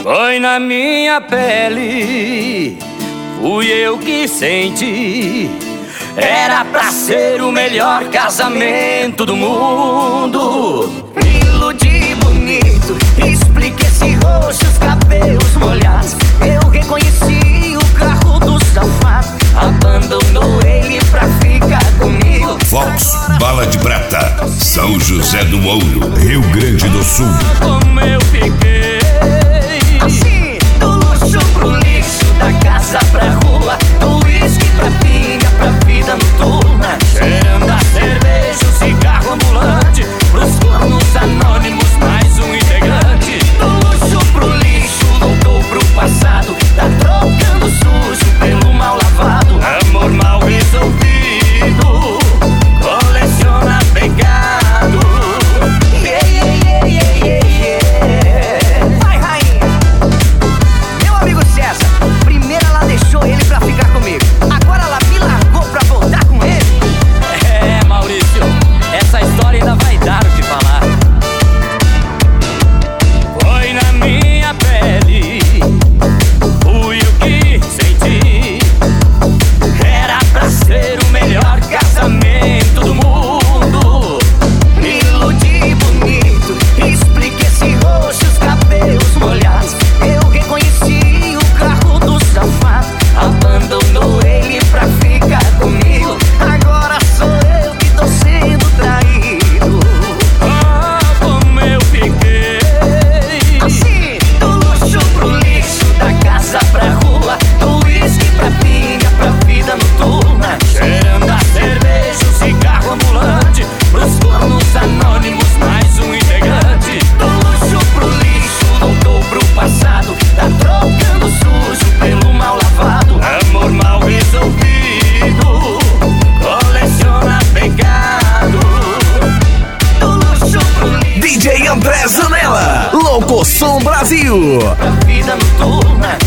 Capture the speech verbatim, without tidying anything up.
Foi na minha pele, fui eu que senti. Era pra ser o melhor casamento do mundo. Me iludi bonito, explique esse rosto, os cabelos molhados. Eu reconheci o carro do safado, abandonou ele pra ficar comigo. Fox, Bala de Prata, São José do Ouro, Rio Grande do Sul. Como eu fiquei assim, do luxo pro lixo, da casa pra rua, do uísque pra pinga, pra vida noturna. cheirando a cerveja, o cigarro ambulante, pros cornos anônimos, mais um integrante. Do luxo pro lixo, voltou pro passado, tá trocando sujo pelo mal lavado. Amor mal resolvido, coleciona pecado. Yeah, yeah, yeah, yeah, yeah. Vai, rainha. Meu amigo César, primeiro ela deixou ele pra ficar comigo, agora ela me largou pra voltar com ele. É, Maurício, essa história ainda vai dar o que falar. Foi na minha pele, fui o que senti. Era pra ser o melhor casamento do mundo. Me iludi bonito, explique esse rosto, os cabelos molhados. Eu reconheci o carro do safado, abandonou ele pra ficar comigo. Agora sou eu que tô sendo traído. Ah, como eu fiquei Assim, do luxo pro lixo, da casa pra rua, do uísque pra pinga, pra vida noturna. cheirando a cerveja, o cigarro ambulante, pros cornos anônimos, mais um integrante. Do luxo pro lixo, voltou pro passado, tá trocando sujo pelo mal lavado. Amor mal resolvido, coleciona pecado. Do luxo pro lixo, D J André Zanella, Louco Som Brasil. pra vida noturna.